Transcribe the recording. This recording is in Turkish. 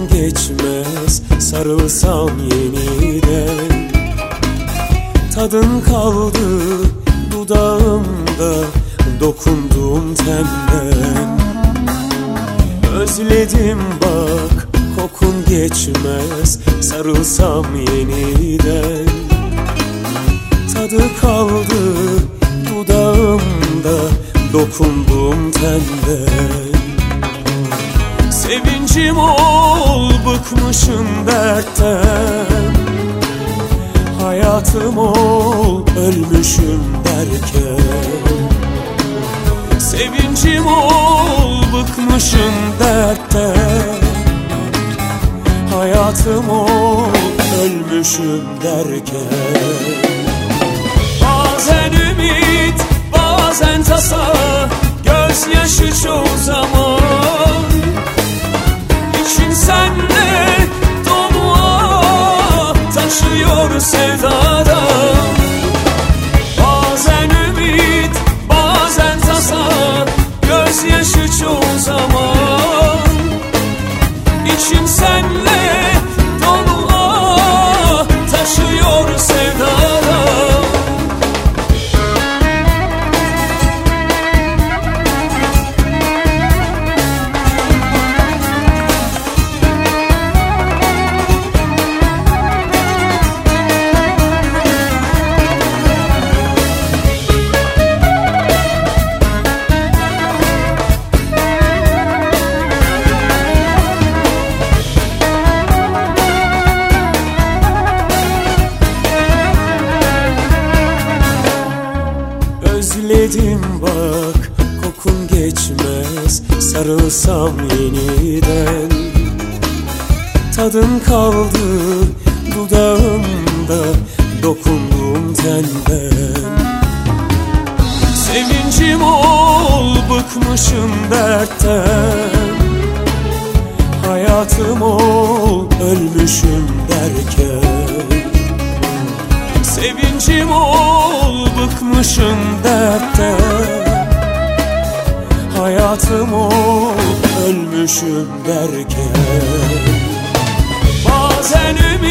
geçmez sarılsam yeniden. Tadın kaldı dudağımda, dokunduğum tenden. Özledim bak, kokun geçmez sarılsam yeniden. Tadı kaldı dudağımda, dokunduğum tenden. Sevincim ol, bıkmışım dertten. Hayatım ol, ölmüşüm derken. Sevincim ol, bıkmışım dertten. Hayatım ol, ölmüşüm derken. Bazen ümit, bazen tasa, gözyaşı çoğu zaman. İçin senle dolu, taşıyor sevdadan. Bazen ümit, bazen tasa, gözyaşı çoğu zaman. İçim senle dolu, taşıyor sevdadan. Özledim bak, kokun geçmez sarılsam yeniden. Tadın kaldı dudağımda, dokunduğum tenden. Sevincim ol, bıkmışım dertten. Hayatım ol, ölmüşüm derken. Sevincim ol, bıkmışım dertten. Hayatım ol, ölmüşüm derken. Bazen ümit